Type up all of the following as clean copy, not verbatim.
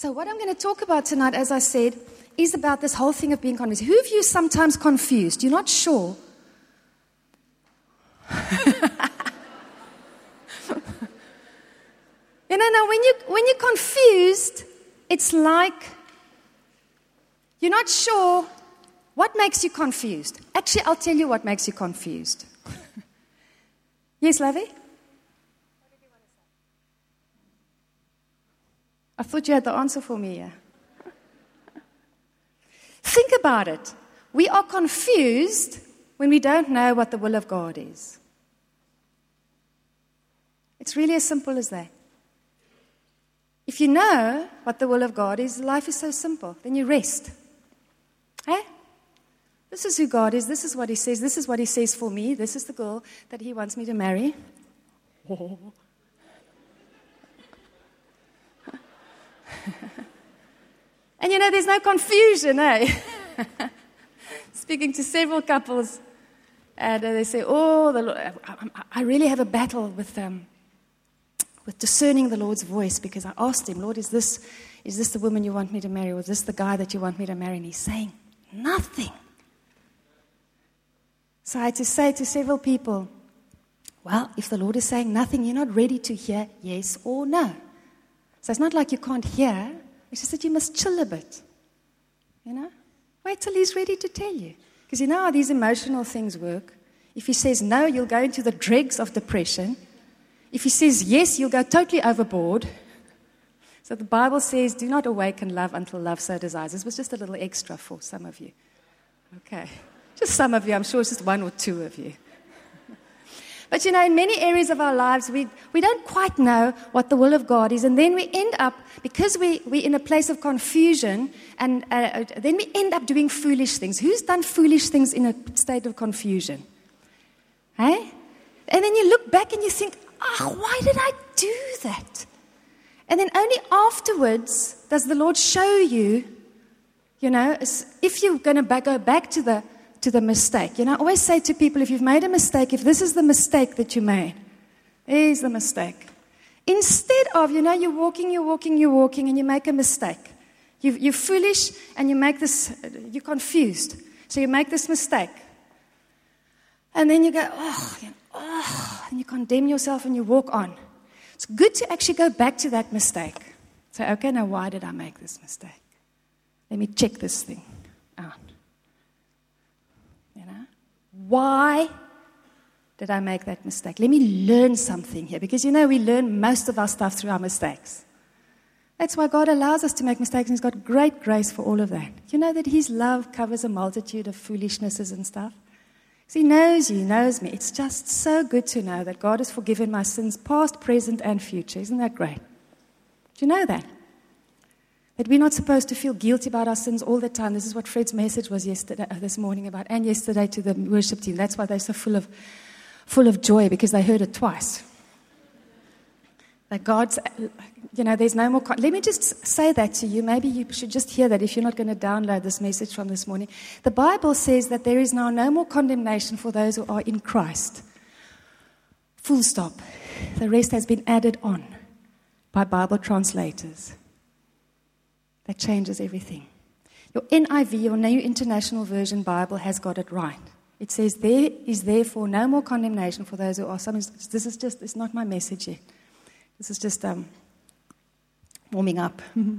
So what I'm going to talk about tonight, as I said, is about this whole thing of being confused. Who of you sometimes confused? You're not sure. Now when you're confused, it's like you're not sure what makes you confused. Actually, I'll tell you what makes you confused. Yes, Lovey? What did you want to say? I thought you had the answer for me here. Think about it. We are confused when we don't know what the will of God is. It's really as simple as that. If you know what the will of God is, life is so simple. Then you rest. Eh? This is who God is. This is what He says. This is what He says for me. This is the girl that He wants me to marry. Oh. And there's no confusion, eh? Speaking to several couples, and they say, "Oh, the Lord, I really have a battle with discerning the Lord's voice, because I asked Him, Lord, is this the woman you want me to marry, or is this the guy that you want me to marry?" And He's saying nothing. So I had to say to several people, well, if the Lord is saying nothing, you're not ready to hear yes or no. So it's not like you can't hear. It's just that you must chill a bit. Wait till He's ready to tell you. Because you know how these emotional things work. If He says no, you'll go into the dregs of depression. If He says yes, you'll go totally overboard. So the Bible says, do not awaken love until love so desires. This was just a little extra for some of you. Okay. Just some of you. I'm sure it's just one or two of you. But in many areas of our lives, we don't quite know what the will of God is. And then we end up, because we're in a place of confusion, and then we end up doing foolish things. Who's done foolish things in a state of confusion? Hey? And then you look back and you think, why did I do that? And then only afterwards does the Lord show you, if you're going to go back to the mistake. I always say to people, if you've made a mistake, if this is the mistake that you made, there's the mistake. Instead of, you're walking, and you make a mistake. You're foolish, and you're confused. So you make this mistake. And then you go, and you condemn yourself and you walk on. It's good to actually go back to that mistake. Say, okay, now why did I make this mistake? Let me check this thing out. Why did I make that mistake? Let me learn something here. Because we learn most of our stuff through our mistakes. That's why God allows us to make mistakes, and He's got great grace for all of that. You know that His love covers a multitude of foolishnesses and stuff? He knows you, He knows me. It's just so good to know that God has forgiven my sins, past, present, and future. Isn't that great? Do you know that? That we're not supposed to feel guilty about our sins all the time. This is what Fred's message was this morning about, and yesterday to the worship team. That's why they're so full of joy, because they heard it twice. That God's, there's no more. Let me just say that to you. Maybe you should just hear that if you're not going to download this message from this morning. The Bible says that there is now no more condemnation for those who are in Christ. Full stop. The rest has been added on by Bible translators. That changes everything. Your NIV, your New International Version Bible, has got it right. It says, there is therefore no more condemnation for those who are. It's not my message yet. This is just warming up.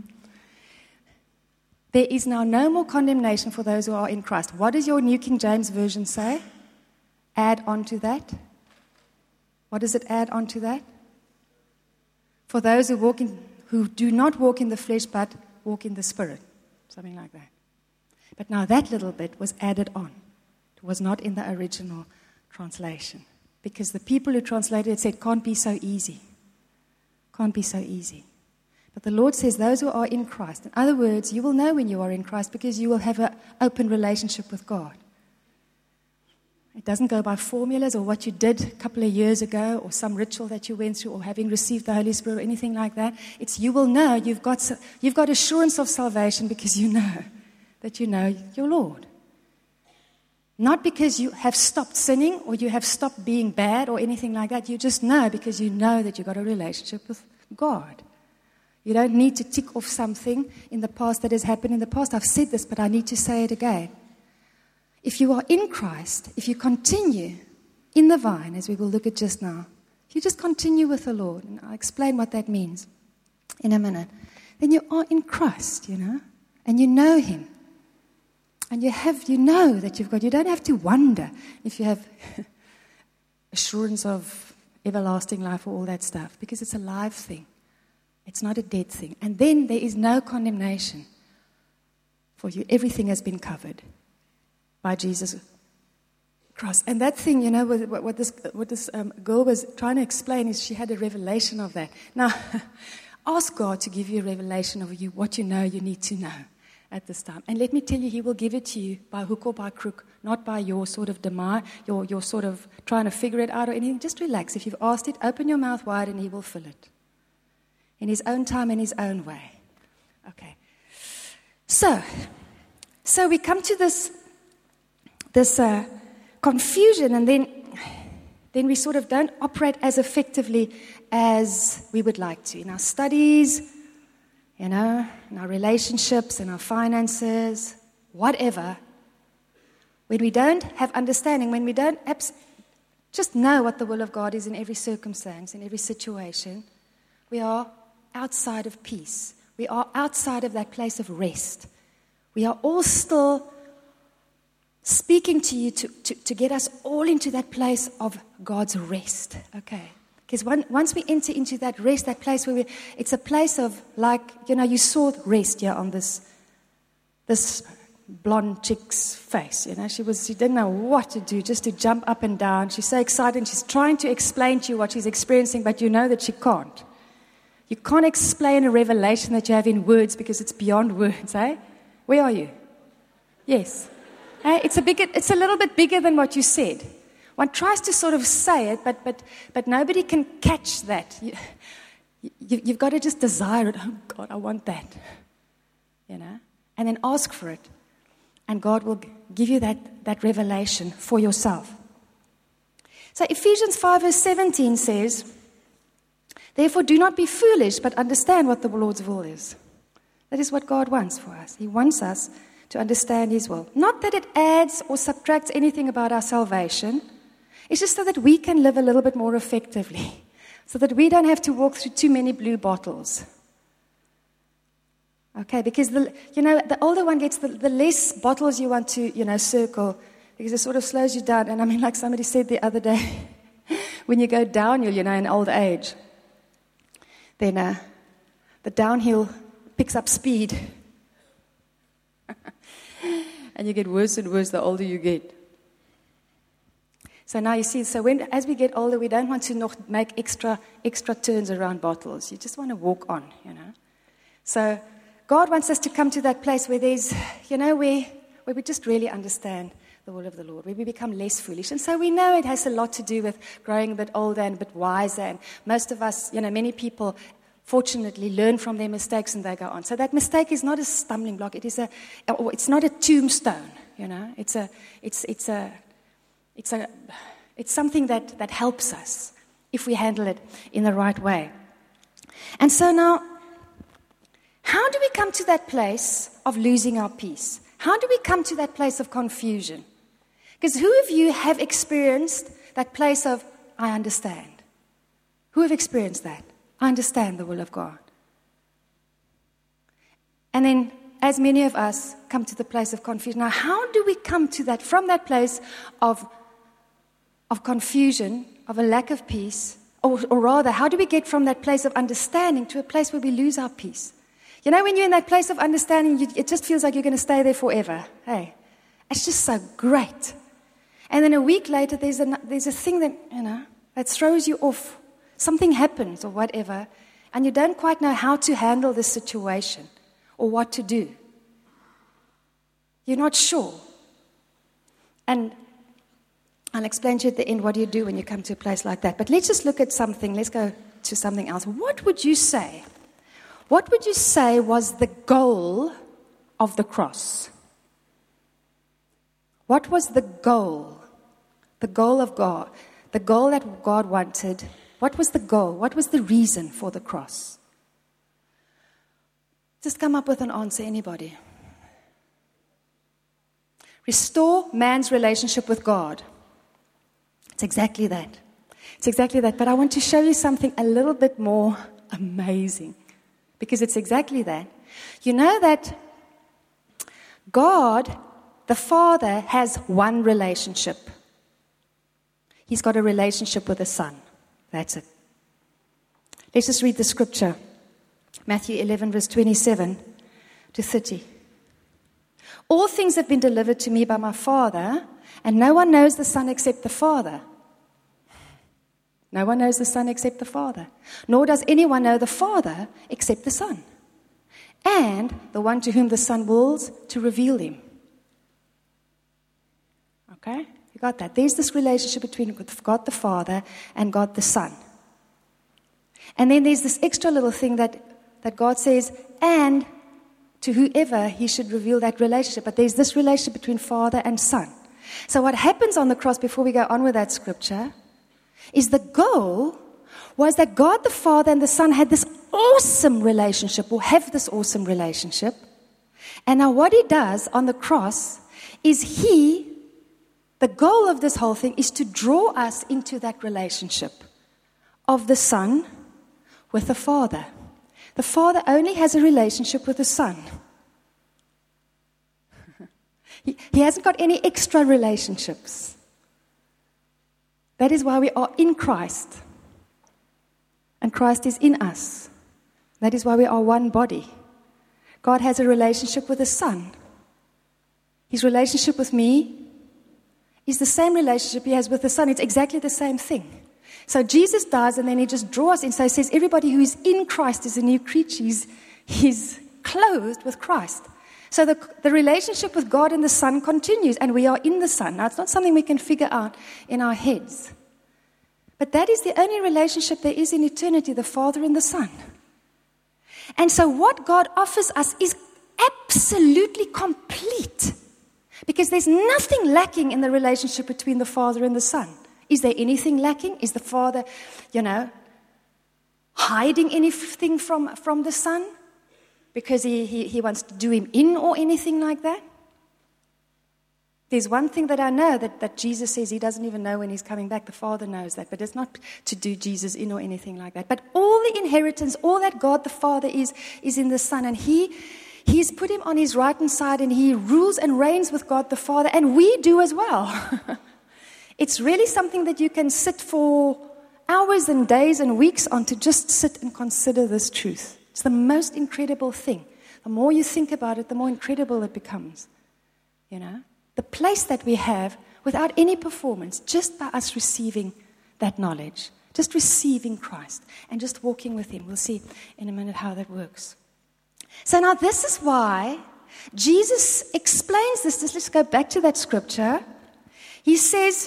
There is now no more condemnation for those who are in Christ. What does your New King James Version say? Add on to that. What does it add on to that? For those who do not walk in the flesh, but walk in the Spirit. Something like that. But now that little bit was added on. It was not in the original translation. Because the people who translated it said, can't be so easy. Can't be so easy. But the Lord says those who are in Christ. In other words, you will know when you are in Christ because you will have an open relationship with God. It doesn't go by formulas or what you did a couple of years ago or some ritual that you went through or having received the Holy Spirit or anything like that. It's you will know you've got assurance of salvation because you know that you know your Lord. Not because you have stopped sinning or you have stopped being bad or anything like that. You just know because you know that you've got a relationship with God. You don't need to tick off something in the past that has happened in the past. I've said this, but I need to say it again. If you are in Christ, if you continue in the vine, as we will look at just now, if you just continue with the Lord, and I'll explain what that means in a minute, then you are in Christ, and you know Him. And you know that you don't have to wonder if you have assurance of everlasting life or all that stuff, because it's a live thing. It's not a dead thing. And then there is no condemnation for you. Everything has been covered by Jesus Christ. And that thing, what this girl was trying to explain is she had a revelation of that. Now, ask God to give you a revelation of what you know you need to know at this time. And let me tell you, He will give it to you by hook or by crook, not by your sort of demand, your sort of trying to figure it out or anything. Just relax. If you've asked it, open your mouth wide and He will fill it. In His own time, in His own way. Okay. So we come to this confusion, and then we sort of don't operate as effectively as we would like to. In our studies, in our relationships, in our finances, whatever. When we don't have understanding, when we don't just know what the will of God is in every circumstance, in every situation, we are outside of peace. We are outside of that place of rest. We are all still speaking to you to get us all into that place of God's rest. Okay. Because once we enter into that rest, that place where it's a place of, you saw rest here on this blonde chick's face. She didn't know what to do, just to jump up and down. She's so excited, and she's trying to explain to you what she's experiencing, but you know that she can't. You can't explain a revelation that you have in words because it's beyond words, eh? Where are you? Yes. It's a little bit bigger than what you said. One tries to sort of say it, but nobody can catch that. You've got to just desire it. Oh, God, I want that. And then ask for it. And God will give you that revelation for yourself. So Ephesians 5 verse 17 says, "Therefore do not be foolish, but understand what the Lord's will is." That is what God wants for us. He wants us to understand His will. Not that it adds or subtracts anything about our salvation. It's just so that we can live a little bit more effectively. So that we don't have to walk through too many blue bottles. Okay, because the older one gets, the less bottles you want to, circle, because it sort of slows you down. And like somebody said the other day, when you go downhill, in old age, then the downhill picks up speed. And you get worse and worse the older you get. So now you see, as we get older, we don't want to make extra turns around bottles. You just want to walk on, So God wants us to come to that place where there's, where we just really understand the will of the Lord, where we become less foolish. And so we know it has a lot to do with growing a bit older and a bit wiser. And most of us, many people, fortunately, learn from their mistakes and they go on. So that mistake is not a stumbling block. It's not a tombstone. It's something that helps us if we handle it in the right way. And so now, how do we come to that place of losing our peace? How do we come to that place of confusion? Because who of you have experienced that place of, I understand? Who have experienced that? I understand the will of God. And then, as many of us come to the place of confusion. Now, how do we come to that, from that place of confusion, of a lack of peace, or rather, how do we get from that place of understanding to a place where we lose our peace? When you're in that place of understanding, it just feels like you're going to stay there forever. Hey, it's just so great. And then a week later, there's a thing that throws you off. Something happens or whatever, and you don't quite know how to handle the situation or what to do. You're not sure. And I'll explain to you at the end what you do when you come to a place like that. But let's just look at something. Let's go to something else. What would you say? What would you say was the goal of the cross? What was the goal? The goal of God. The goal that God wanted. What was the goal? What was the reason for the cross? Just come up with an answer, anybody. Restore man's relationship with God. It's exactly that. It's exactly that. But I want to show you something a little bit more amazing. Because it's exactly that. You know that God, the Father, has one relationship. He's got a relationship with the Son. That's it. Let's just read the scripture. Matthew 11, verse 27 to 30. All things have been delivered to me by my Father, and no one knows the Son except the Father. No one knows the Son except the Father. Nor does anyone know the Father except the Son, and the one to whom the Son wills to reveal him. Okay? You got that? There's this relationship between God the Father and God the Son. And then there's this extra little thing that God says, and to whoever he should reveal that relationship. But there's this relationship between Father and Son. So what happens on the cross, before we go on with that scripture, is the goal was that God the Father and the Son had this awesome relationship, or have this awesome relationship. And now what he does on the cross is the goal of this whole thing is to draw us into that relationship of the Son with the Father. The Father only has a relationship with the Son. He hasn't got any extra relationships. That is why we are in Christ. And Christ is in us. That is why we are one body. God has a relationship with the Son. His relationship with me is the same relationship he has with the Son. It's exactly the same thing. So Jesus dies, and then he just draws in. So he says everybody who is in Christ is a new creature. He's clothed with Christ. So the relationship with God and the Son continues, and we are in the Son. Now, it's not something we can figure out in our heads. But that is the only relationship there is in eternity, the Father and the Son. And so what God offers us is absolutely complete. Because there's nothing lacking in the relationship between the Father and the Son. Is there anything lacking? Is the Father, hiding anything from the Son? Because he wants to do him in or anything like that? There's one thing that I know, that Jesus says he doesn't even know when he's coming back. The Father knows that. But it's not to do Jesus in or anything like that. But all the inheritance, all that God the Father is in the Son. And He's put him on his right hand side, and he rules and reigns with God the Father. And we do as well. It's really something that you can sit for hours and days and weeks on, to just sit and consider this truth. It's the most incredible thing. The more you think about it, the more incredible it becomes. The place that we have without any performance, just by us receiving that knowledge, just receiving Christ and just walking with him. We'll see in a minute how that works. So now this is why Jesus explains this. Let's go back to that scripture. He says,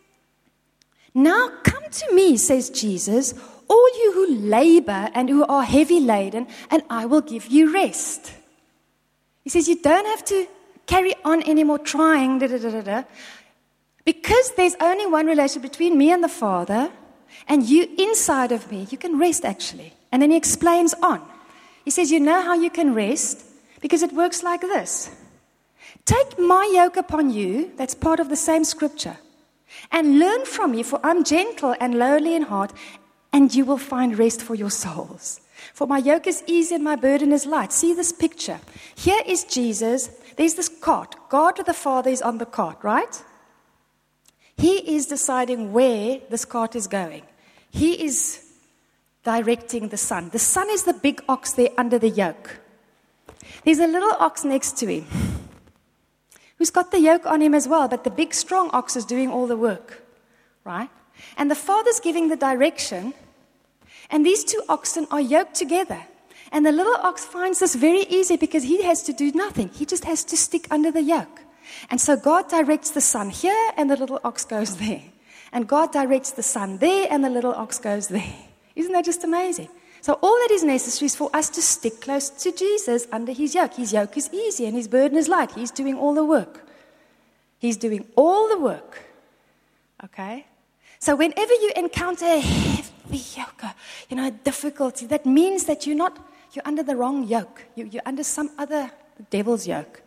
"Now come to me," says Jesus, "all you who labor and who are heavy laden, and I will give you rest." He says you don't have to carry on anymore trying, because there's only one relationship between me and the Father, and you inside of me. You can rest, actually. And then he explains on. He says, you know how you can rest? Because it works like this. Take my yoke upon you, that's part of the same scripture, and learn from me, for I'm gentle and lowly in heart, and you will find rest for your souls. For my yoke is easy and my burden is light. See this picture. Here is Jesus. There's this cart. God the Father is on the cart, right? He is deciding where this cart is going. He is directing the Son. The Son is the big ox there under the yoke. There's a little ox next to him who's got the yoke on him as well, but the big strong ox is doing all the work, right? And the Father's giving the direction, and these two oxen are yoked together. And the little ox finds this very easy because he has to do nothing. He just has to stick under the yoke. And so God directs the Son here, and the little ox goes there. And God directs the Son there, and the little ox goes there. Isn't that just amazing? So all that is necessary is for us to stick close to Jesus under his yoke. His yoke is easy and his burden is light. He's doing all the work. He's doing all the work. Okay? So whenever you encounter a heavy yoke, difficulty, that means that you're you're under the wrong yoke. You're under some other devil's yoke.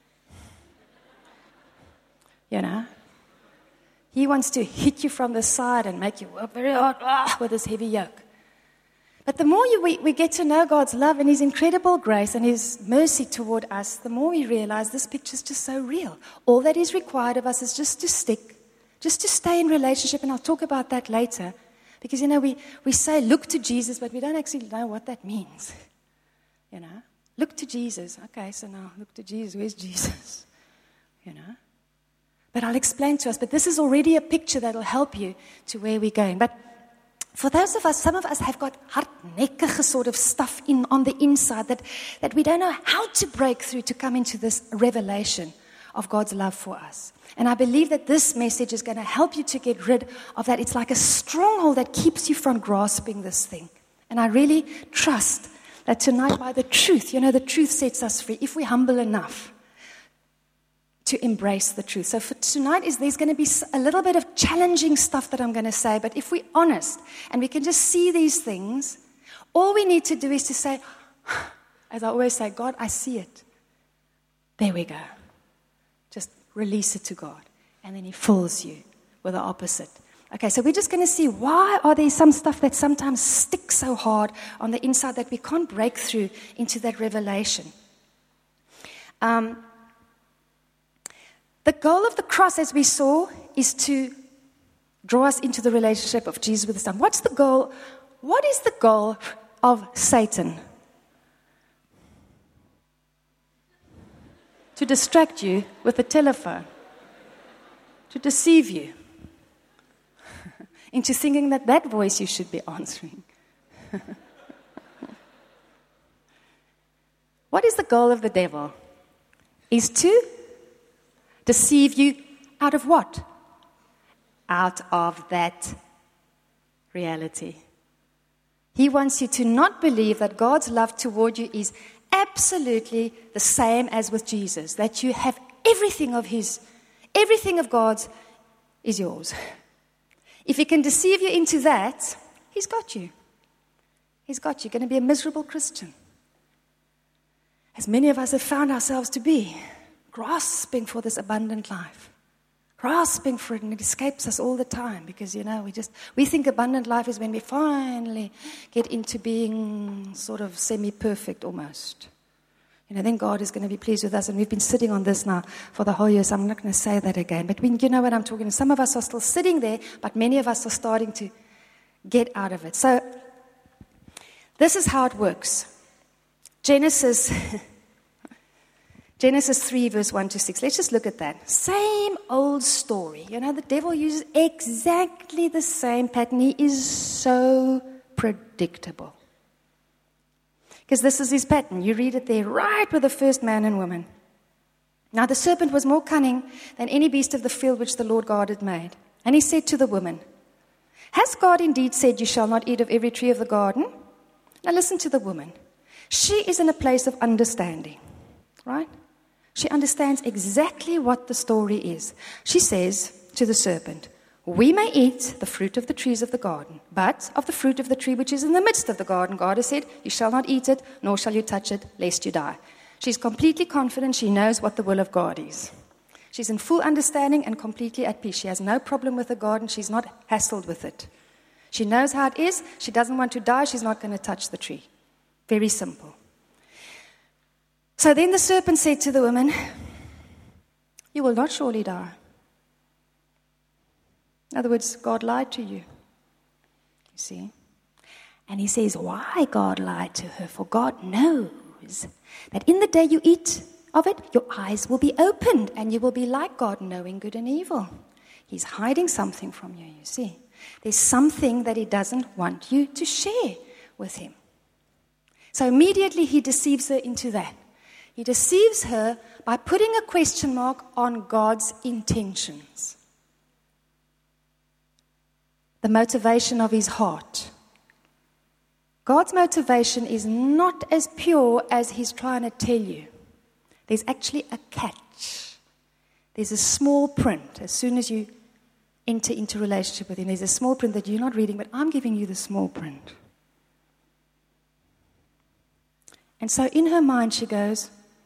You know? He wants to hit you from the side and make you work very hard with this heavy yoke. But the more we get to know God's love and His incredible grace and His mercy toward us, the more we realize this picture is just so real. All that is required of us is just to stick, just to stay in relationship, and I'll talk about that later. Because, you know, we say, look to Jesus, but we don't actually know what that means. You know, look to Jesus. Okay, so now look to Jesus. Where's Jesus? You know. But I'll explain to us. But this is already a picture that will help you to where we're going. But for those of us, some of us have got hardnekkige sort of stuff on the inside that we don't know how to break through to come into this revelation of God's love for us. And I believe that this message is going to help you to get rid of that. It's like a stronghold that keeps you from grasping this thing. And I really trust that tonight by the truth, you know, the truth sets us free if we're humble enough to embrace the truth. So for tonight, there's going to be a little bit of challenging stuff that I'm going to say, but if we're honest and we can just see these things, all we need to do is to say, as I always say, God, I see it. There we go. Just release it to God, and then He fills you with the opposite. Okay, so we're just going to see why are there some stuff that sometimes sticks so hard on the inside that we can't break through into that revelation. The goal of the cross, as we saw, is to draw us into the relationship of Jesus with the Son. What's the goal? What is the goal of Satan? To distract you with the telephone. To deceive you into thinking that voice you should be answering. What is the goal of the devil? Is to deceive you out of what? Out of that reality. He wants you to not believe that God's love toward you is absolutely the same as with Jesus, that you have everything of His, everything of God's is yours. If He can deceive you into that, He's got you. He's got you. You're going to be a miserable Christian. As many of us have found ourselves to be, grasping for this abundant life. Grasping for it, and it escapes us all the time because, you know, we think abundant life is when we finally get into being sort of semi-perfect almost. You know, then God is going to be pleased with us, and we've been sitting on this now for the whole year, so I'm not going to say that again. But you know what I'm talking about. Some of us are still sitting there, but many of us are starting to get out of it. So, this is how it works. Genesis 3, verse 1 to 6. Let's just look at that. Same old story. You know, the devil uses exactly the same pattern. He is so predictable. Because this is his pattern. You read it there right with the first man and woman. Now the serpent was more cunning than any beast of the field which the Lord God had made. And he said to the woman, has God indeed said you shall not eat of every tree of the garden? Now listen to the woman. She is in a place of understanding. Right? She understands exactly what the story is. She says to the serpent, we may eat the fruit of the trees of the garden, but of the fruit of the tree which is in the midst of the garden, God has said, you shall not eat it, nor shall you touch it, lest you die. She's completely confident she knows what the will of God is. She's in full understanding and completely at peace. She has no problem with the garden. She's not hassled with it. She knows how it is. She doesn't want to die. She's not going to touch the tree. Very simple. So then the serpent said to the woman, you will not surely die. In other words, God lied to you. You see? And he says, why God lied to her? For God knows that in the day you eat of it, your eyes will be opened and you will be like God, knowing good and evil. He's hiding something from you, you see. There's something that he doesn't want you to share with him. So immediately he deceives her into that. He deceives her by putting a question mark on God's intentions. The motivation of his heart. God's motivation is not as pure as he's trying to tell you. There's actually a catch. There's a small print. As soon as you enter into relationship with him, there's a small print that you're not reading, but I'm giving you the small print. And so in her mind she goes,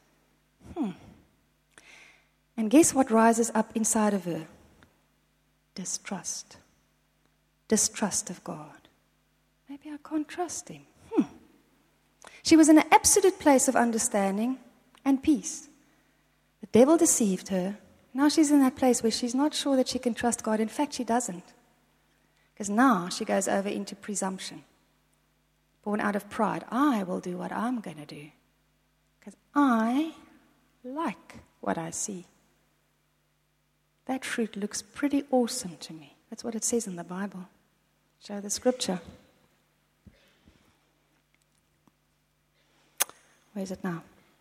And guess what rises up inside of her? Distrust. Distrust of God. Maybe I can't trust him. She was in an absolute place of understanding and peace. The devil deceived her. Now she's in that place where she's not sure that she can trust God. In fact, she doesn't. Because now she goes over into presumption. Born out of pride. I will do what I'm going to do. Because I like what I see. That fruit looks pretty awesome to me. That's what it says in the Bible. Show the scripture. Where is it now?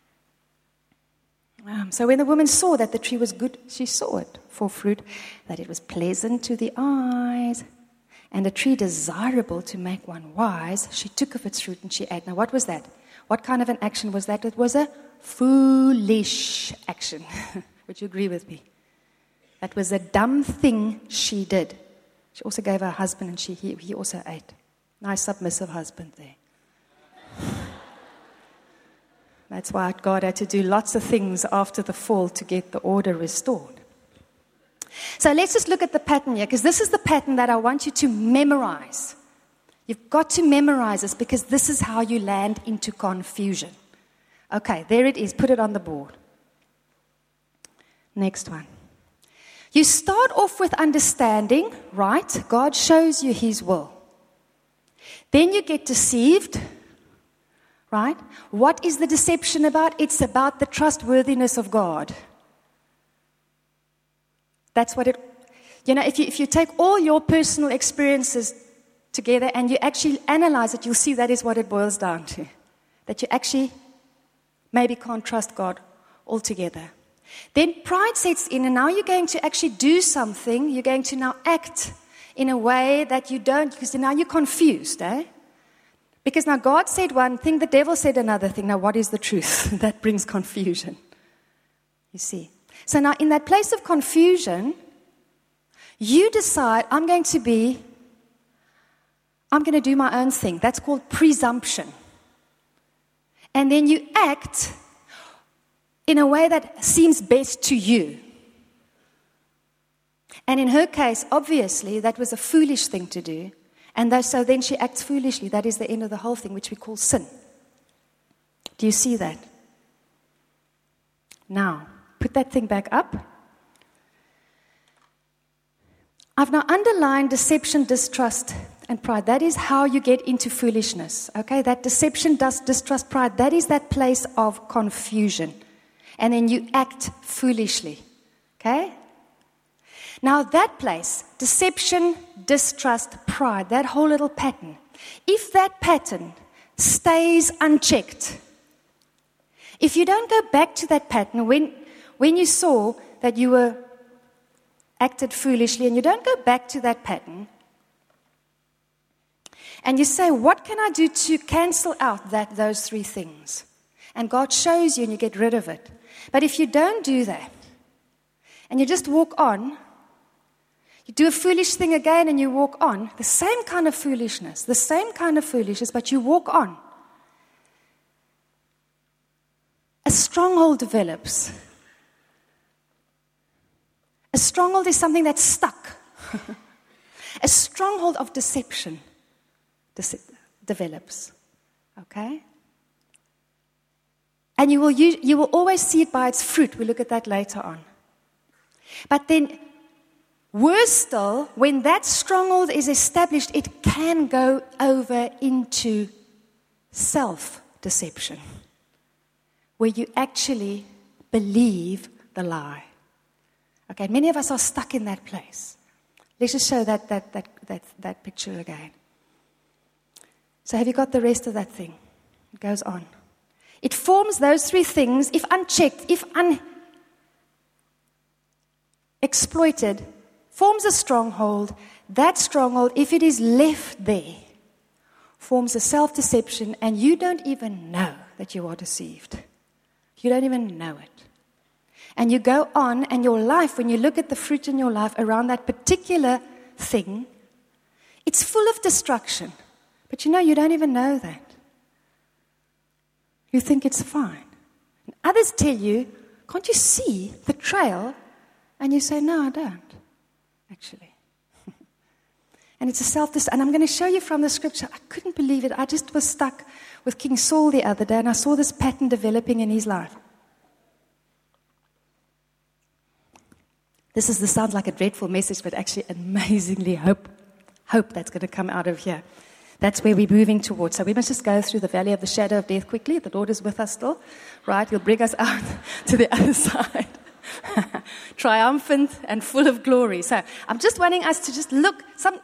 So when the woman saw that the tree was good, she saw it for fruit, that it was pleasant to the eyes, and a tree desirable to make one wise, she took of its fruit and she ate. Now what was that? What kind of an action was that? It was a foolish action. Would you agree with me? That was a dumb thing she did. She also gave her husband and he also ate. Nice submissive husband there. That's why God had to do lots of things after the fall to get the order restored. So let's just look at the pattern here, because this is the pattern that I want you to memorize. You've got to memorize this, because this is how you land into confusion. Okay, there it is. Put it on the board. Next one. You start off with understanding, right? God shows you his will. Then you get deceived. Right? What is the deception about? It's about the trustworthiness of God. That's what it, if you take all your personal experiences together and you actually analyze it, you'll see that is what it boils down to. That you actually maybe can't trust God altogether. Then pride sets in, and now you're going to actually do something. You're going to now act in a way that you don't, because now you're confused, Because now God said one thing, the devil said another thing. Now what is the truth? That brings confusion. You see. So now in that place of confusion, you decide, I'm going to do my own thing. That's called presumption. And then you act in a way that seems best to you. And in her case, obviously, that was a foolish thing to do. And so then she acts foolishly. That is the end of the whole thing, which we call sin. Do you see that? Now, put that thing back up. I've now underlined deception, distrust, and pride. That is how you get into foolishness. Okay, that deception, distrust, pride, that is that place of confusion. And then you act foolishly. Okay? Now that place, deception, distrust, pride, that whole little pattern, if that pattern stays unchecked, if you don't go back to that pattern when you saw that you were acted foolishly and you don't go back to that pattern, and you say, what can I do to cancel out those three things? And God shows you and you get rid of it. But if you don't do that, and you just walk on, you do a foolish thing again and you walk on, the same kind of foolishness, but you walk on. A stronghold develops. A stronghold is something that's stuck. A stronghold of deception develops. Okay? And you will always see it by its fruit. We'll look at that later on. But then, worse still, when that stronghold is established, it can go over into self-deception, where you actually believe the lie. Okay, many of us are stuck in that place. Let's just show that picture again. So have you got the rest of that thing? It goes on. It forms those three things, if unchecked, if unexploited, forms a stronghold. That stronghold, if it is left there, forms a self-deception, and you don't even know that you are deceived. You don't even know it. And you go on, and your life, when you look at the fruit in your life around that particular thing, it's full of destruction. But you don't even know that. You think it's fine. And others tell you, can't you see the trail? And you say, no, I don't, actually. And it's a self-deception. And I'm going to show you from the scripture. I couldn't believe it. I just was stuck with King Saul the other day, and I saw this pattern developing in his life. This sounds like a dreadful message, but actually amazingly hope that's going to come out of here. That's where we're moving towards. So we must just go through the valley of the shadow of death quickly. The Lord is with us still, right? He'll bring us out to the other side. Triumphant and full of glory. So I'm just wanting us to just look,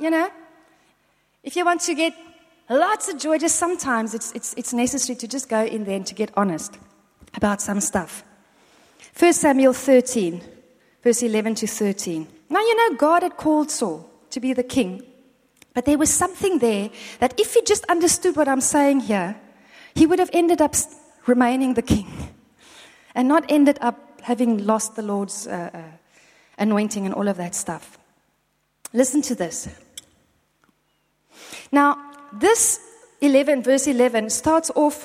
if you want to get lots of joy, just sometimes it's necessary to just go in there and to get honest about some stuff. 1 Samuel 13, verse 11 to 13. Now, God had called Saul to be the king. But there was something there that if he just understood what I'm saying here, he would have ended up remaining the king and not ended up having lost the Lord's anointing and all of that stuff. Listen to this. Now, this verse 11 starts off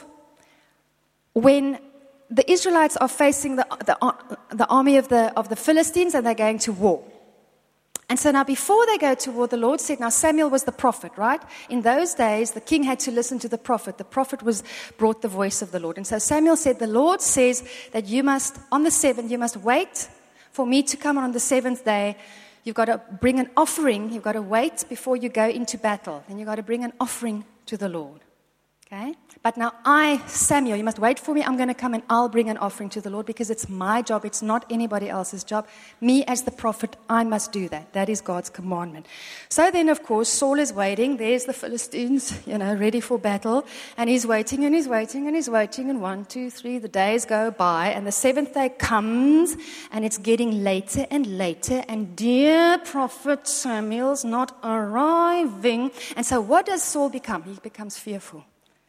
when the Israelites are facing the army of the Philistines and they're going to war. And so now before they go to war, the Lord said, now Samuel was the prophet, right? In those days, the king had to listen to the prophet. The prophet brought the voice of the Lord. And so Samuel said, the Lord says that on the 7th, you must wait for me to come on the 7th day. You've got to bring an offering. You've got to wait before you go into battle. Then you've got to bring an offering to the Lord. Okay? But now Samuel, you must wait for me. I'm going to come and I'll bring an offering to the Lord because it's my job. It's not anybody else's job. Me as the prophet, I must do that. That is God's commandment. So then, of course, Saul is waiting. There's the Philistines, ready for battle. And he's waiting and he's waiting and he's waiting. And 1, 2, 3, the days go by. And the 7th day comes and it's getting later and later. And dear prophet Samuel's not arriving. And so what does Saul become? He becomes fearful.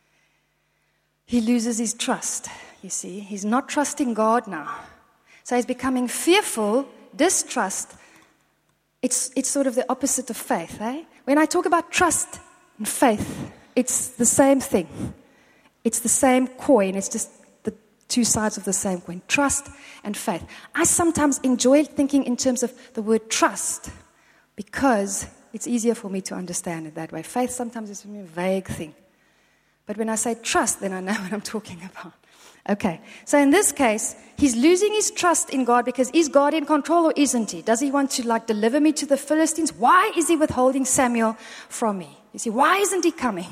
He loses his trust, you see. He's not trusting God now. So he's becoming fearful, distrust. It's sort of the opposite of faith, eh? When I talk about trust and faith, it's the same thing. It's the same coin. It's just the two sides of the same coin. Trust and faith. I sometimes enjoy thinking in terms of the word trust because it's easier for me to understand it that way. Faith sometimes is a vague thing. But when I say trust, then I know what I'm talking about. Okay, so in this case, he's losing his trust in God because is God in control or isn't he? Does he want to deliver me to the Philistines? Why is he withholding Samuel from me? You see, why isn't he coming?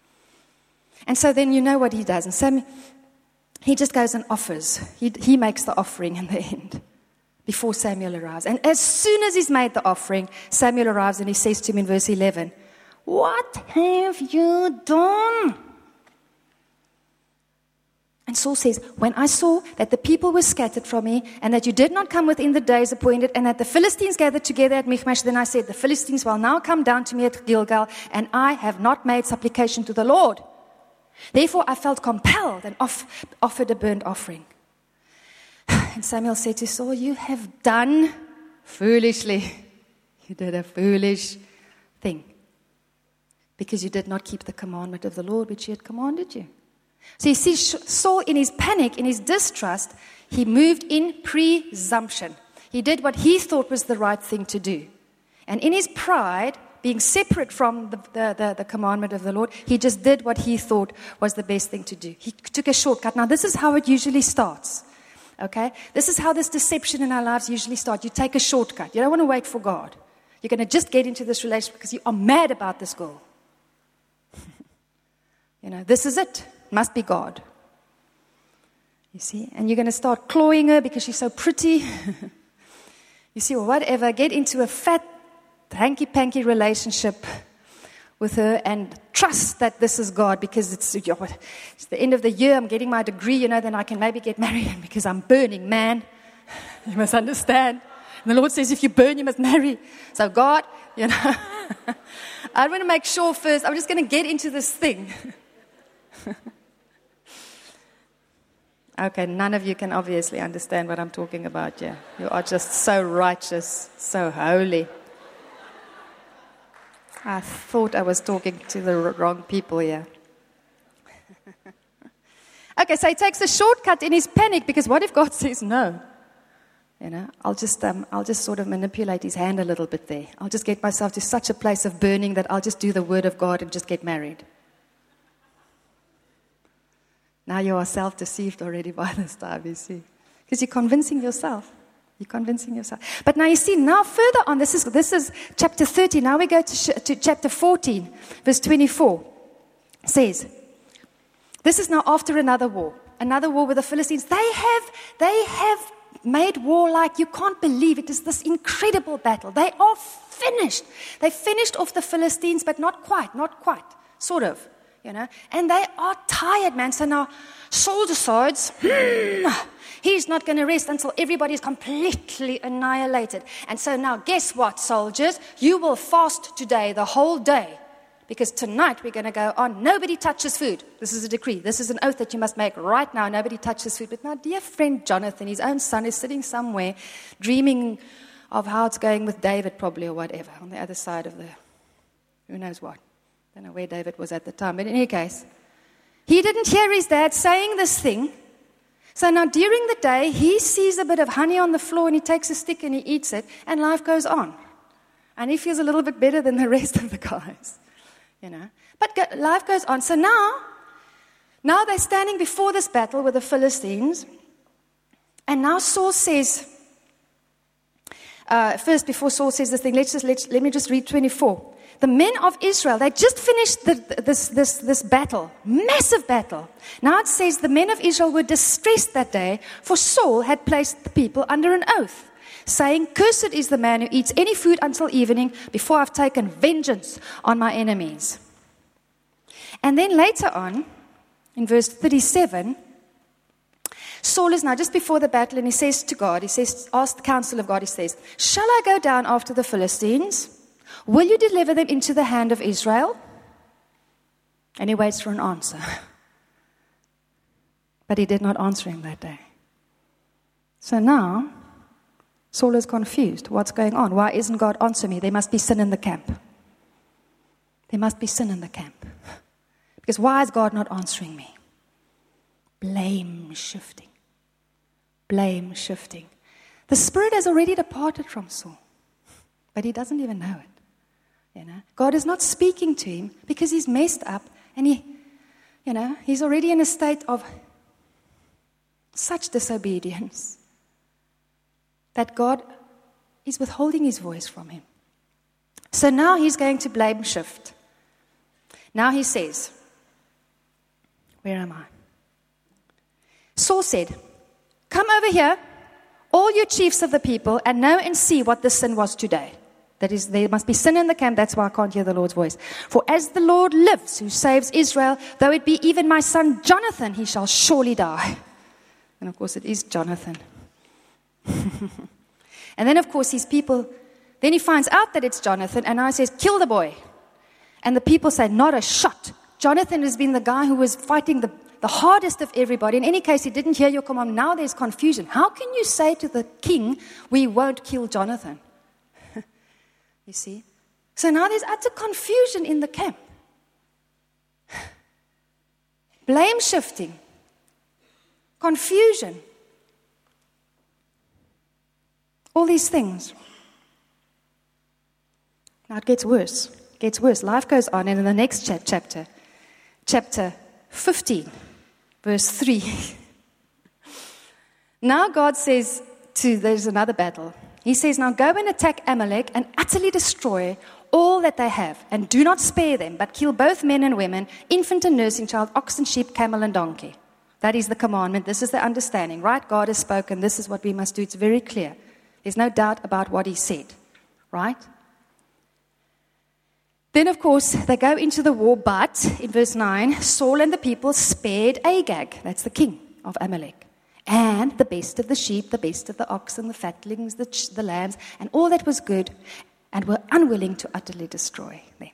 And so then you know what he does. And Samuel, he just goes and offers. He makes the offering in the end before Samuel arrives. And as soon as he's made the offering, Samuel arrives and he says to him in verse 11, "What have you done?" And Saul says, "When I saw that the people were scattered from me, and that you did not come within the days appointed, and that the Philistines gathered together at Michmash, then I said, the Philistines will now come down to me at Gilgal, and I have not made supplication to the Lord. Therefore I felt compelled and offered a burnt offering." And Samuel said to Saul, "You have done foolishly. You did a foolish thing, because you did not keep the commandment of the Lord which he had commanded you." So you see, Saul, in his panic, in his distrust, he moved in presumption. He did what he thought was the right thing to do. And in his pride, being separate from the commandment of the Lord, he just did what he thought was the best thing to do. He took a shortcut. Now, this is how it usually starts. Okay? This is how this deception in our lives usually starts. You take a shortcut. You don't want to wait for God. You're going to just get into this relationship because you are mad about this girl. This is it. Must be God. You see? And you're going to start clawing her because she's so pretty. You see, or whatever. Get into a fat, hanky-panky relationship with her and trust that this is God because it's the end of the year. I'm getting my degree, then I can maybe get married because I'm burning, man. You must understand. And the Lord says, if you burn, you must marry. So God, I want to make sure first, I'm just going to get into this thing. Okay, none of you can obviously understand what I'm talking about here. You are just so righteous, so holy. I thought I was talking to the wrong people here. Okay, so he takes a shortcut in his panic because what if God says no? I'll just sort of manipulate his hand a little bit there. I'll just get myself to such a place of burning that I'll just do the word of God and just get married. Now you are self-deceived already by this time, you see. Because you're convincing yourself. But now you see, now further on, this is chapter 30. Now we go to chapter 14, verse 24. It says, this is now after another war with the Philistines. They have made war like you can't believe. It is this incredible battle. They are finished. They finished off the Philistines, but not quite, sort of, And they are tired, man. So now Saul decides, he's not going to rest until everybody is completely annihilated. And so now, guess what, soldiers? You will fast today, the whole day. Because tonight we're going to go on. Nobody touches food. This is a decree. This is an oath that you must make right now. Nobody touches food. But now, dear friend Jonathan, his own son, is sitting somewhere dreaming of how it's going with David probably or whatever on the other side of who knows what. I don't know where David was at the time. But in any case, he didn't hear his dad saying this thing. So now during the day, he sees a bit of honey on the floor and he takes a stick and he eats it and life goes on. And he feels a little bit better than the rest of the guys. But life goes on. So now they're standing before this battle with the Philistines. And now Saul says, first before Saul says this thing, let me just read 24. The men of Israel, they just finished this battle, massive battle. Now it says the men of Israel were distressed that day, for Saul had placed the people under an oath, saying, cursed is the man who eats any food until evening before I've taken vengeance on my enemies. And then later on, in verse 37, Saul is now just before the battle and he says to God, ask the counsel of God, he says, shall I go down after the Philistines? Will you deliver them into the hand of Israel? And he waits for an answer. But he did not answer him that day. So now, Saul is confused. What's going on? Why isn't God answering me? There must be sin in the camp. There must be sin in the camp. Because why is God not answering me? Blame shifting. Blame shifting. The Spirit has already departed from Saul. But he doesn't even know it. God is not speaking to him because he's messed up and he's already in a state of such disobedience that God is withholding his voice from him. So now he's going to blame shift. Now he says, where am I? Saul said, come over here, all you chiefs of the people, and know and see what this sin was today. That is, there must be sin in the camp. That's why I can't hear the Lord's voice. For as the Lord lives, who saves Israel, though it be even my son Jonathan, he shall surely die. And of course, it is Jonathan. And then, of course, his people, then he finds out that it's Jonathan, and now he says, kill the boy. And the people say, not a shot. Jonathan has been the guy who was fighting the hardest of everybody. In any case, he didn't hear your command. Now there's confusion. How can you say to the king, we won't kill Jonathan? You see? So now there's utter confusion in the camp. Blame shifting. Confusion. All these things. Now it gets worse. It gets worse. Life goes on, and in the next chapter, chapter 15, verse 3. Now God says there's another battle. He says, now go and attack Amalek and utterly destroy all that they have, and do not spare them, but kill both men and women, infant and nursing child, ox and sheep, camel and donkey. That is the commandment. This is the understanding, right? God has spoken. This is what we must do. It's very clear. There's no doubt about what he said, right? Then, of course, they go into the war, but in verse 9, Saul and the people spared Agag, that's the king of Amalek, and the best of the sheep, the best of the oxen, the fatlings, the lambs, and all that was good, and were unwilling to utterly destroy them.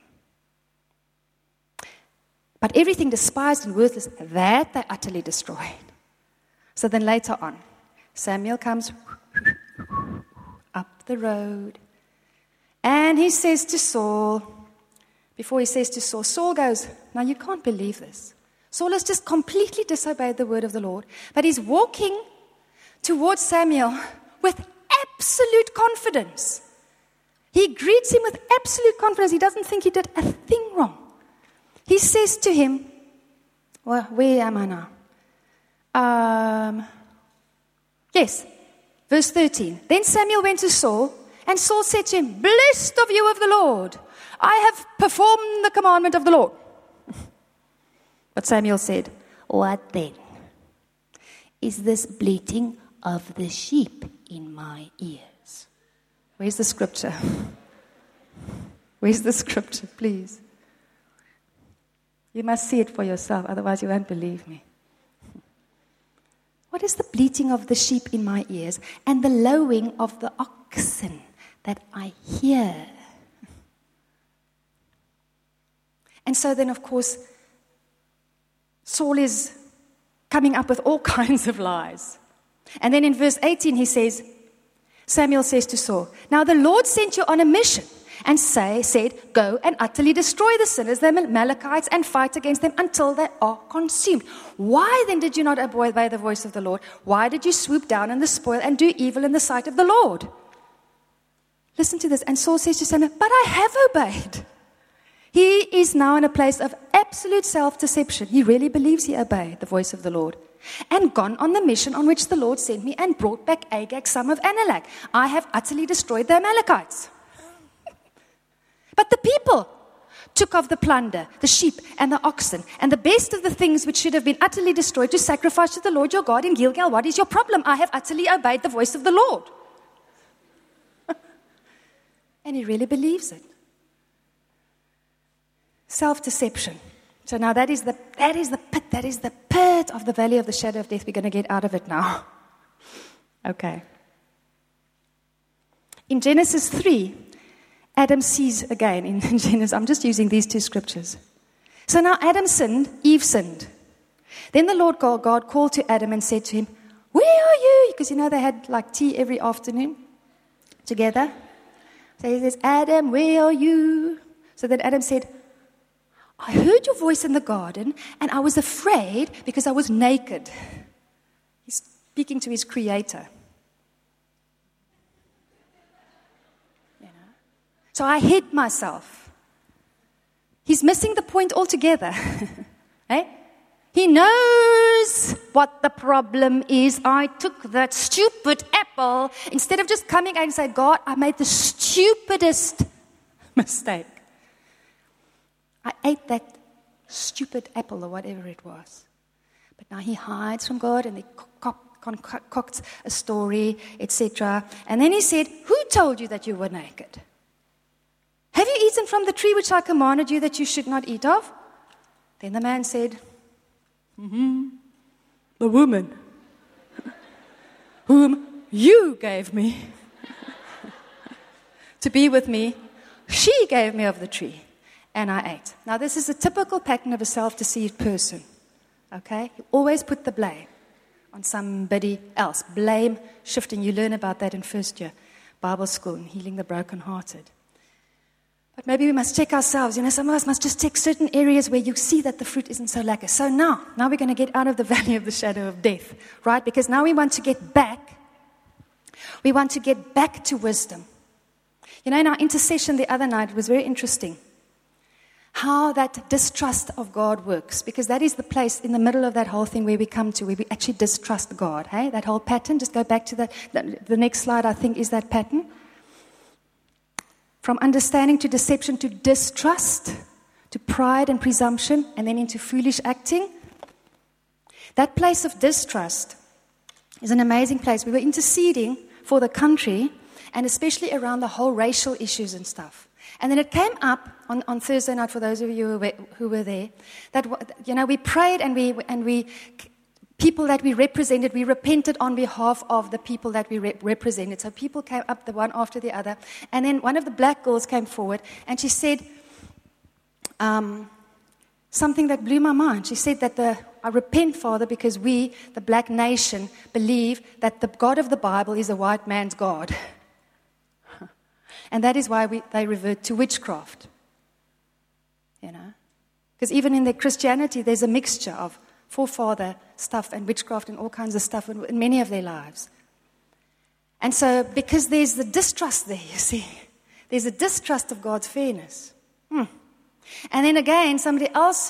But everything despised and worthless, that they utterly destroyed. So then later on, Samuel comes up the road, and he says to Saul, before he says to Saul, Saul goes, now you can't believe this, Saul has just completely disobeyed the word of the Lord, but he's walking towards Samuel with absolute confidence. He greets him with absolute confidence. He doesn't think he did a thing wrong. He says to him, well, where am I now? Yes, verse 13. Then Samuel went to Saul, and Saul said to him, blessed of you of the Lord, I have performed the commandment of the Lord. But Samuel said, what then? Is this bleating of the sheep in my ears? Where's the scripture? Where's the scripture, please? You must see it for yourself, otherwise you won't believe me. What is the bleating of the sheep in my ears and the lowing of the oxen that I hear? And so then, of course, Saul is coming up with all kinds of lies. And then in verse 18 he says, Samuel says to Saul, now the Lord sent you on a mission and said, go and utterly destroy the sinners, the Amalekites, and fight against them until they are consumed. Why then did you not obey the voice of the Lord? Why did you swoop down on the spoil and do evil in the sight of the Lord? Listen to this. And Saul says to Samuel, but I have obeyed. He is now in a place of absolute self-deception. He really believes he obeyed the voice of the Lord. And gone on the mission on which the Lord sent me and brought back Agag, son of Ananak. I have utterly destroyed the Amalekites. But the people took of the plunder, the sheep and the oxen, and the best of the things which should have been utterly destroyed to sacrifice to the Lord your God in Gilgal. What is your problem? I have utterly obeyed the voice of the Lord. And he really believes it. Self-deception. So now that is the pit of the valley of the shadow of death. We're going to get out of it now. Okay. In Genesis 3, Adam sees again in Genesis. I'm just using these two scriptures. So now Adam sinned, Eve sinned. Then the Lord God called to Adam and said to him, where are you? Because they had like tea every afternoon together. So he says, Adam, where are you? So then Adam said, I heard your voice in the garden, and I was afraid because I was naked. He's speaking to his creator. So I hid myself. He's missing the point altogether. Eh? He knows what the problem is. I took that stupid apple. Instead of just coming out and saying, God, I made the stupidest mistake. I ate that stupid apple or whatever it was. But now he hides from God and he concocts a story, etc. And then he said, who told you that you were naked? Have you eaten from the tree which I commanded you that you should not eat of? Then the man said, the woman whom you gave me to be with me, she gave me of the tree. And I ate. Now, this is a typical pattern of a self-deceived person. Okay? You always put the blame on somebody else. Blame shifting. You learn about that in first year Bible school and healing the brokenhearted. But maybe we must check ourselves. Some of us must just check certain areas where you see that the fruit isn't so lacquer. So now we're going to get out of the valley of the shadow of death, right? Because now we want to get back. We want to get back to wisdom. In our intercession the other night, it was very interesting how that distrust of God works. Because that is the place in the middle of that whole thing where we come to, where we actually distrust God. Hey? That whole pattern, just go back to the next slide, I think, is that pattern. From understanding to deception to distrust, to pride and presumption, and then into foolish acting. That place of distrust is an amazing place. We were interceding for the country, and especially around the whole racial issues and stuff. And then it came up on Thursday night, for those of you who were there, that we prayed and we people that we represented, we repented on behalf of the people that we represented. So people came up the one after the other. And then one of the black girls came forward and she said something that blew my mind. She said that I repent, Father, because we, the black nation, believe that the God of the Bible is a white man's God. And that is why they revert to witchcraft. Because even in their Christianity, there's a mixture of forefather stuff and witchcraft and all kinds of stuff in many of their lives. And so, because there's the distrust there, you see, there's a distrust of God's fairness. And then again, somebody else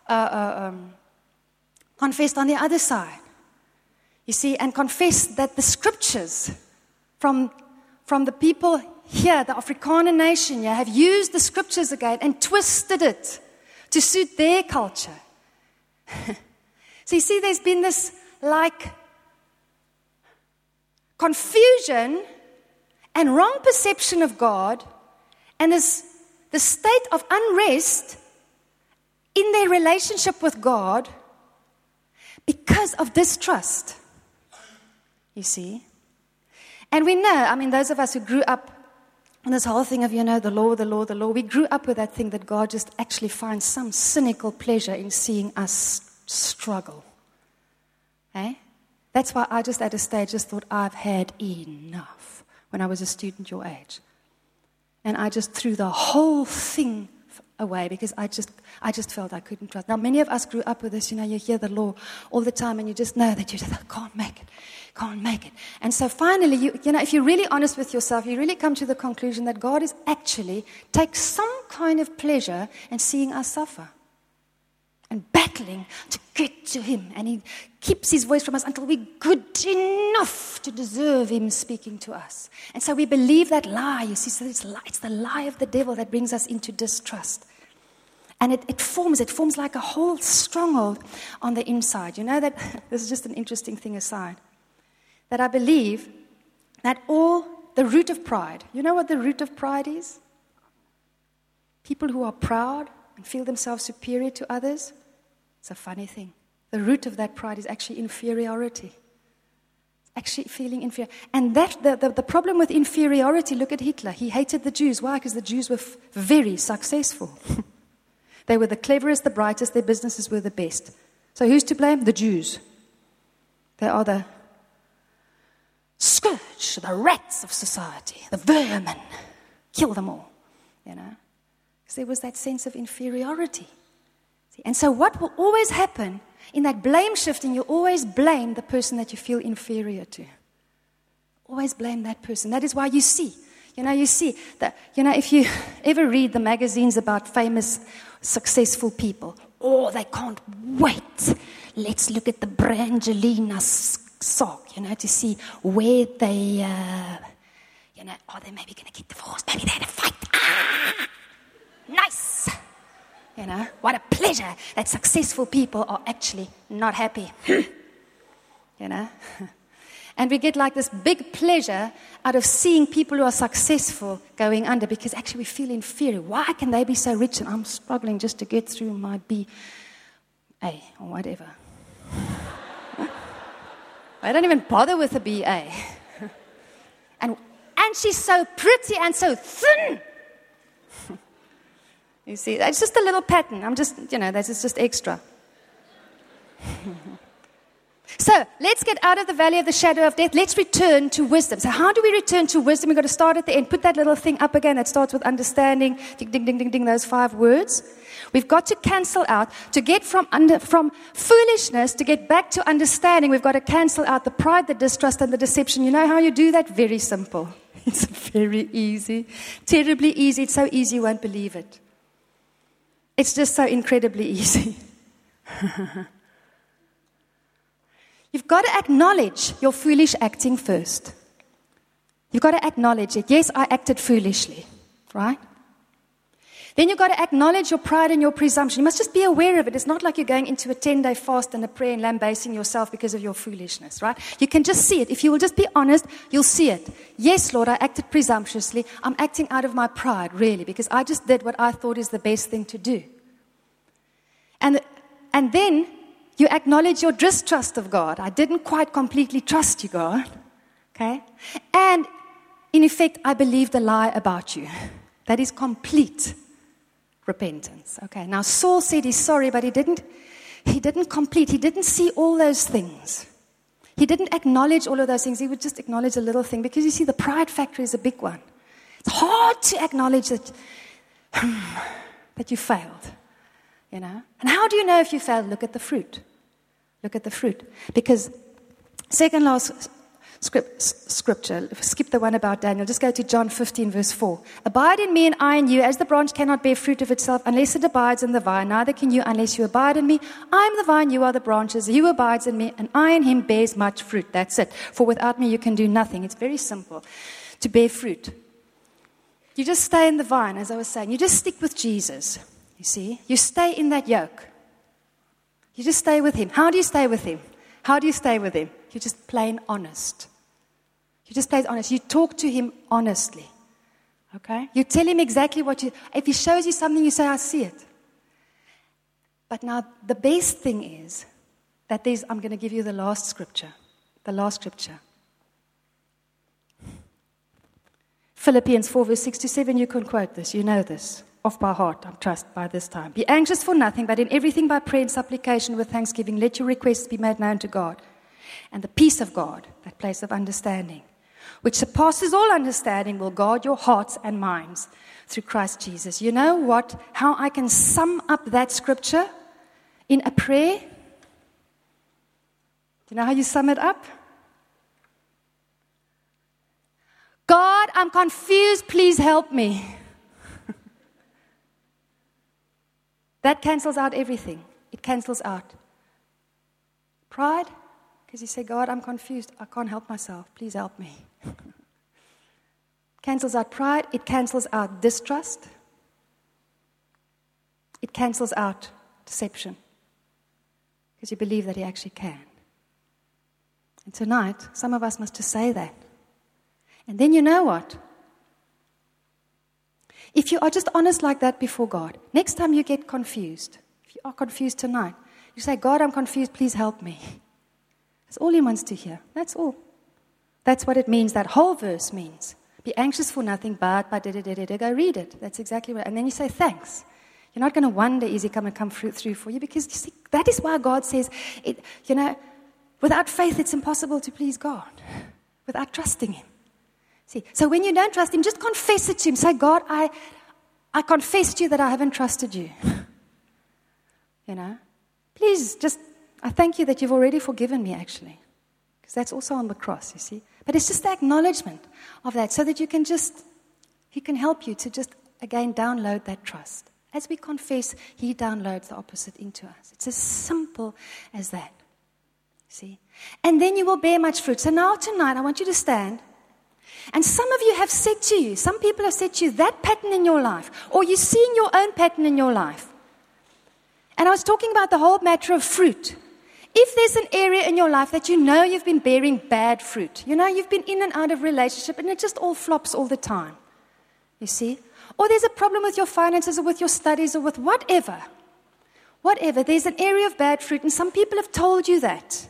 confessed on the other side, you see, and confessed that the scriptures from the people here, the Afrikaner nation here, have used the scriptures again and twisted it to suit their culture. So you see, there's been this like confusion and wrong perception of God, and the state of unrest in their relationship with God because of distrust. You see? And we know, I mean, those of us who grew up on this whole thing of, the law, we grew up with that thing that God just actually finds some cynical pleasure in seeing us struggle. Eh? That's why I just at a stage just thought I've had enough when I was a student your age. And I just threw the whole thing away because I just felt I couldn't trust. Now, many of us grew up with this, you hear the law all the time and you just know that you just can't make it. And so finally, if you're really honest with yourself, you really come to the conclusion that God is actually takes some kind of pleasure in seeing us suffer and battling to get to Him. And He keeps His voice from us until we're good enough to deserve Him speaking to us. And so we believe that lie, you see. So it's the lie of the devil that brings us into distrust. And it forms like a whole stronghold on the inside. You know that, this is just an interesting thing aside, that I believe that the root of pride, you know what the root of pride is? People who are proud and feel themselves superior to others. It's a funny thing. The root of that pride is actually inferiority. It's actually feeling inferior. And that the problem with inferiority, look at Hitler. He hated the Jews. Why? Because the Jews were very successful. They were the cleverest, the brightest, their businesses were the best. So who's to blame? The Jews. They are the scourge, the rats of society, the vermin. Kill them all, Because there was that sense of inferiority. See? And so what will always happen in that blame shifting, you always blame the person that you feel inferior to. Always blame that person. That is why you see that, if you ever read the magazines about famous, successful people, they can't wait. Let's look at the Brangelina sock, to see where they, are they maybe going to get divorced? Maybe they're in a fight. Nice. What a pleasure that successful people are actually not happy. And we get like this big pleasure out of seeing people who are successful going under because actually we feel inferior. Why can they be so rich and I'm struggling just to get through my BA or whatever? I don't even bother with a BA. And she's so pretty and so thin. You see, it's just a little pattern. I'm just, this is just extra. So, let's get out of the valley of the shadow of death. Let's return to wisdom. So, how do we return to wisdom? We've got to start at the end. Put that little thing up again that starts with understanding. Ding, ding, ding, ding, ding, those 5 words. We've got to cancel out. To get from foolishness, to get back to understanding, we've got to cancel out the pride, the distrust, and the deception. You know how you do that? Very simple. It's very easy. Terribly easy. It's so easy you won't believe it. It's just so incredibly easy. You've got to acknowledge your foolish acting first. You've got to acknowledge it. Yes, I acted foolishly, right? Then you've got to acknowledge your pride and your presumption. You must just be aware of it. It's not like you're going into a 10-day fast and a prayer and lambasting yourself because of your foolishness, right? You can just see it. If you will just be honest, you'll see it. Yes, Lord, I acted presumptuously. I'm acting out of my pride, really, because I just did what I thought is the best thing to do. And then you acknowledge your distrust of God. I didn't quite completely trust you, God. Okay? And in effect, I believed a lie about you. That is complete repentance. Okay. Now Saul said he's sorry, but he didn't see all those things. He didn't acknowledge all of those things. He would just acknowledge a little thing because you see the pride factor is a big one. It's hard to acknowledge that you failed. And how do you know if you failed? Look at the fruit. Look at the fruit. Because second last scripture, skip the one about Daniel, just go to John 15 verse 4. Abide in me and I in you, as the branch cannot bear fruit of itself unless it abides in the vine, neither can you unless you abide in me. I am the vine, you are the branches. He who abides in me and I in him bears much fruit. That's it. For without me you can do nothing. It's very simple to bear fruit. You just stay in the vine, as I was saying. You just stick with Jesus, you see. You stay in that yoke. You just stay with him. How do you stay with him? How do you stay with him? You're just plain honest. You just plain honest. You talk to him honestly. Okay? You tell him exactly what you... If he shows you something, you say, I see it. But now, the best thing is that I'm going to give you the last scripture. The last scripture. Philippians 4 verse 6 to 7, you can quote this. You know this. Off by heart, I trust, by this time. Be anxious for nothing, but in everything by prayer and supplication with thanksgiving, let your requests be made known to God. And the peace of God, that place of understanding, which surpasses all understanding, will guard your hearts and minds through Christ Jesus. You know what? How I can sum up that scripture in a prayer? Do you know how you sum it up? God, I'm confused. Please help me. That cancels out everything. It cancels out pride, because you say, God, I'm confused. I can't help myself. Please help me. Cancels out pride. It cancels out distrust. It cancels out deception, because you believe that he actually can. And tonight, some of us must just say that. And then you know what? If you are just honest like that before God, next time you get confused, if you are confused tonight, you say, God, I'm confused, please help me. That's all he wants to hear. That's all. That's what it means. That whole verse means. Be anxious for nothing, but go read it. That's exactly what. And then you say, thanks. You're not going to wonder, is he come through for you? Because you see, that is why God says, without faith, it's impossible to please God. Without trusting him. See, so when you don't trust him, just confess it to him. Say, God, I confess to you that I haven't trusted you. Please I thank you that you've already forgiven me, actually. Because that's also on the cross, you see. But it's just the acknowledgement of that so that he can help you to just, again, download that trust. As we confess, he downloads the opposite into us. It's as simple as that. See? And then you will bear much fruit. So now tonight, I want you to stand. And some of you have said to you, some people have said to you, that pattern in your life, or you're seeing your own pattern in your life. And I was talking about the whole matter of fruit. If there's an area in your life that you know you've been bearing bad fruit, you've been in and out of relationship and it just all flops all the time, you see? Or there's a problem with your finances or with your studies or with whatever, there's an area of bad fruit and some people have told you that.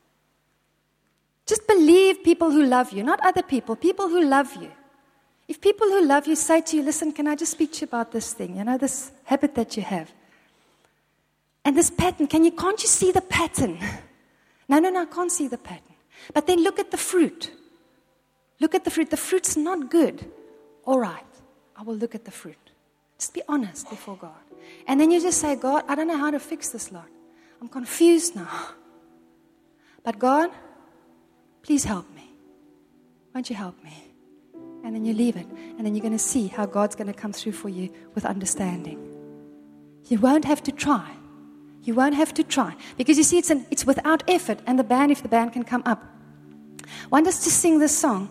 Just believe people who love you, not other people who love you. If people who love you say to you, listen, can I just speak to you about this thing, this habit that you have? And this pattern, can't you see the pattern? No, I can't see the pattern. But then look at the fruit. Look at the fruit. The fruit's not good. All right, I will look at the fruit. Just be honest before God. And then you just say, God, I don't know how to fix this, Lord. I'm confused now. But God, please help me. Won't you help me? And then you leave it. And then you're going to see how God's going to come through for you with understanding. You won't have to try. You won't have to try. Because you see, it's without effort. And if the band can come up. I want us to sing this song.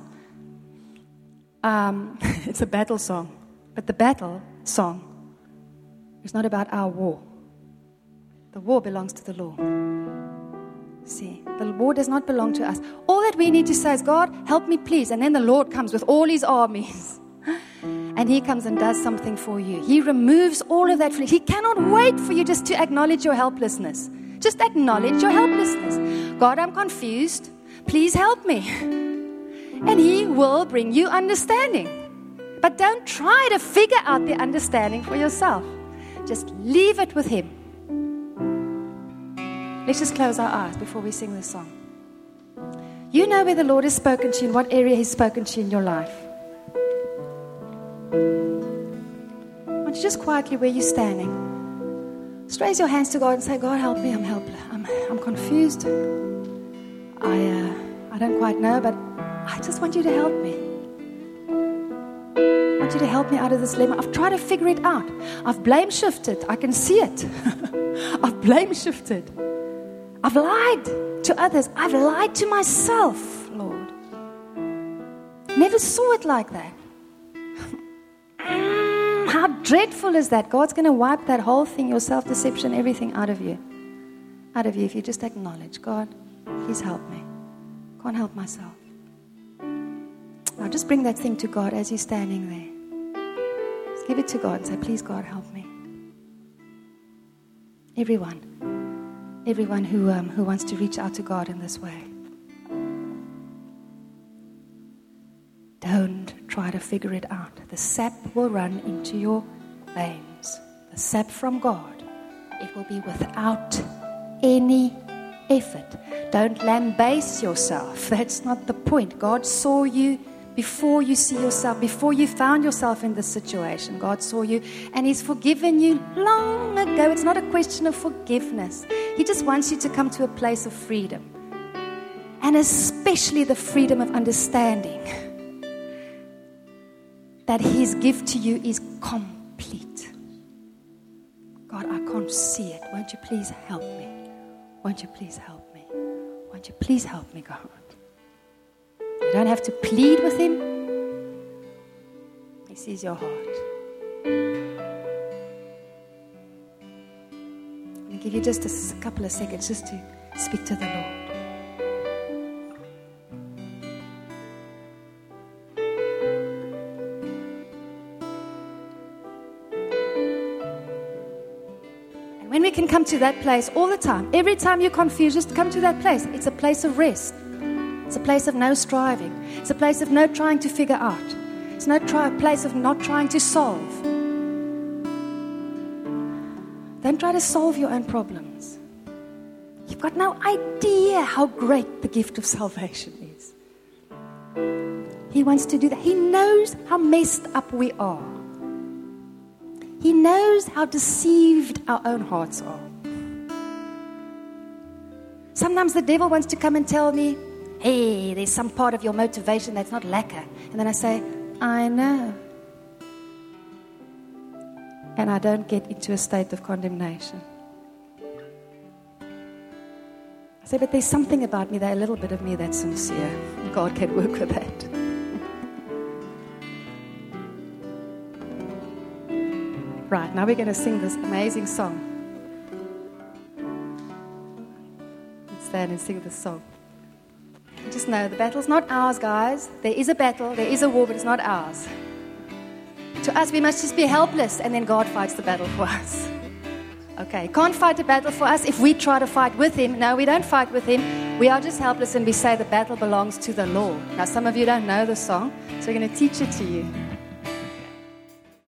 It's a battle song. But the battle song is not about our war. The war belongs to the Lord. See, the war does not belong to us. All that we need to say is, God, help me please. And then the Lord comes with all his armies. And he comes and does something for you. He removes all of that. He cannot wait for you just to acknowledge your helplessness. Just acknowledge your helplessness. God, I'm confused. Please help me. And he will bring you understanding. But don't try to figure out the understanding for yourself. Just leave it with him. Let's just close our eyes before we sing this song. You know where the Lord has spoken to you, in what area he's spoken to you in your life. Why don't you just quietly, where you're standing, Just raise your hands to God and say, God, help me. I'm helpless. I'm confused. I don't quite know, but I just want you to help me. I want you to help me out of this dilemma. I've tried to figure it out. I've blame shifted. I can see it. I've blame shifted. I've lied to others. I've lied to myself, Lord. Never saw it like that. How dreadful is that? God's going to wipe that whole thing, your self-deception, everything out of you. Out of you, if you just acknowledge, God, please help me. Can't help myself. Now just bring that thing to God as you're standing there. Just give it to God and say, please, God, help me. Everyone who wants to reach out to God in this way. Don't try to figure it out. The sap will run into your veins. The sap from God. It will be without any effort. Don't lambaste yourself. That's not the point. God saw you before you see yourself, before you found yourself in this situation. God saw you and He's forgiven you long ago. It's not a question of forgiveness. He just wants you to come to a place of freedom. And especially the freedom of understanding that His gift to you is complete. God, I can't see it. Won't you please help me? Won't you please help me? Won't you please help me, God? You don't have to plead with Him. He sees your heart. I'll give you just a couple of seconds just to speak to the Lord. When we can come to that place all the time, every time you're confused, just come to that place. It's a place of rest. It's a place of no striving. It's a place of no trying to figure out. It's no place of not trying to solve. Don't try to solve your own problems. You've got no idea how great the gift of salvation is. He wants to do that. He knows how messed up we are. He knows how deceived our own hearts are. Sometimes the devil wants to come and tell me, hey, there's some part of your motivation that's not lacquer. And then I say, I know. And I don't get into a state of condemnation. I say, but there's something about me, a little bit of me that's sincere. God can work with that. Right, now we're going to sing this amazing song. Let's stand and sing this song. Just know the battle's not ours, guys. There is a battle, there is a war, but it's not ours. To us, we must just be helpless, and then God fights the battle for us. Okay, can't fight a battle for us if we try to fight with Him. No, we don't fight with Him. We are just helpless, and we say the battle belongs to the Lord. Now, some of you don't know the song, so we're going to teach it to you.